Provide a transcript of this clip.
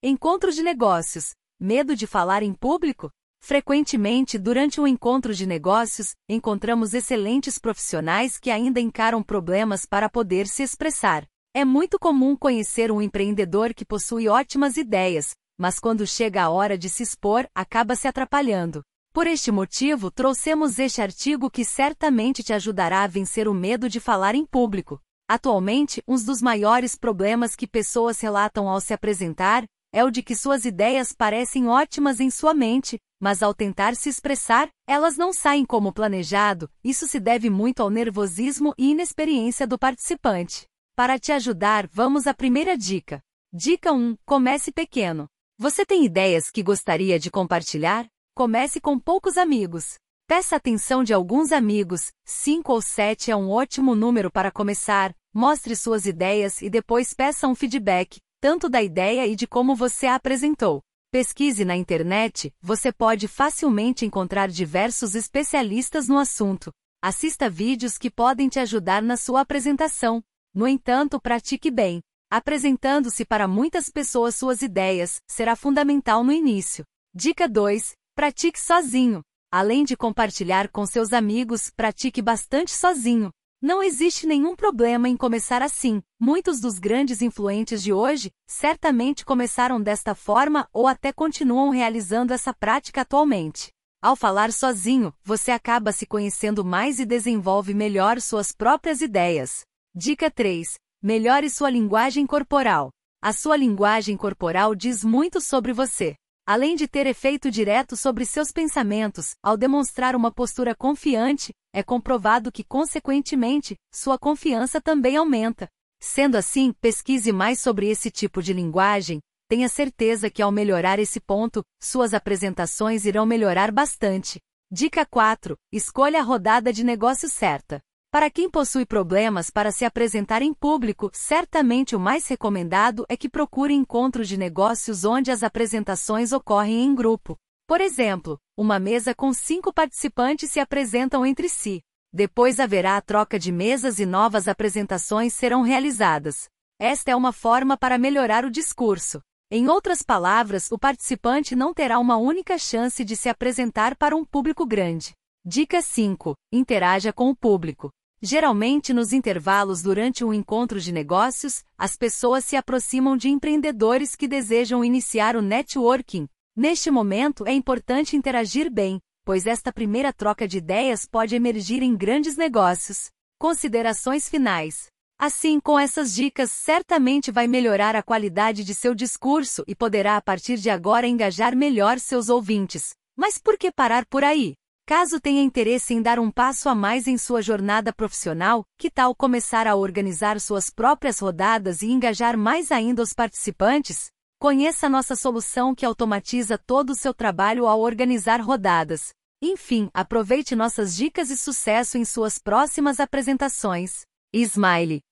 Encontro de negócios. Medo de falar em público? Frequentemente, durante um encontro de negócios, encontramos excelentes profissionais que ainda encaram problemas para poder se expressar. É muito comum conhecer um empreendedor que possui ótimas ideias, mas quando chega a hora de se expor, acaba se atrapalhando. Por este motivo, trouxemos este artigo que certamente te ajudará a vencer o medo de falar em público. Atualmente, um dos maiores problemas que pessoas relatam ao se apresentar é o de que suas ideias parecem ótimas em sua mente, mas ao tentar se expressar, elas não saem como planejado. Isso se deve muito ao nervosismo e inexperiência do participante. Para te ajudar, vamos à primeira dica. Dica 1. Comece pequeno. Você tem ideias que gostaria de compartilhar? Comece com poucos amigos. Peça atenção de alguns amigos, 5 ou 7 é um ótimo número para começar. Mostre suas ideias e depois peça um feedback, tanto da ideia e de como você a apresentou. Pesquise na internet, você pode facilmente encontrar diversos especialistas no assunto. Assista vídeos que podem te ajudar na sua apresentação. No entanto, pratique bem. Apresentando-se para muitas pessoas suas ideias, será fundamental no início. Dica 2. Pratique sozinho. Além de compartilhar com seus amigos, pratique bastante sozinho. Não existe nenhum problema em começar assim. Muitos dos grandes influentes de hoje certamente começaram desta forma ou até continuam realizando essa prática atualmente. Ao falar sozinho, você acaba se conhecendo mais e desenvolve melhor suas próprias ideias. Dica 3. Melhore sua linguagem corporal. A sua linguagem corporal diz muito sobre você. Além de ter efeito direto sobre seus pensamentos, ao demonstrar uma postura confiante, é comprovado que, consequentemente, sua confiança também aumenta. Sendo assim, pesquise mais sobre esse tipo de linguagem. Tenha certeza que, ao melhorar esse ponto, suas apresentações irão melhorar bastante. Dica 4. Escolha a rodada de negócio certa. Para quem possui problemas para se apresentar em público, certamente o mais recomendado é que procure encontros de negócios onde as apresentações ocorrem em grupo. Por exemplo, uma mesa com 5 participantes se apresentam entre si. Depois haverá a troca de mesas e novas apresentações serão realizadas. Esta é uma forma para melhorar o discurso. Em outras palavras, o participante não terá uma única chance de se apresentar para um público grande. Dica 5. Interaja com o público. Geralmente nos intervalos durante um encontro de negócios, as pessoas se aproximam de empreendedores que desejam iniciar o networking. Neste momento é importante interagir bem, pois esta primeira troca de ideias pode emergir em grandes negócios. Considerações finais. Assim, com essas dicas, certamente vai melhorar a qualidade de seu discurso e poderá a partir de agora engajar melhor seus ouvintes. Mas por que parar por aí? Caso tenha interesse em dar um passo a mais em sua jornada profissional, que tal começar a organizar suas próprias rodadas e engajar mais ainda os participantes? Conheça nossa solução que automatiza todo o seu trabalho ao organizar rodadas. Enfim, aproveite nossas dicas e sucesso em suas próximas apresentações. Smile.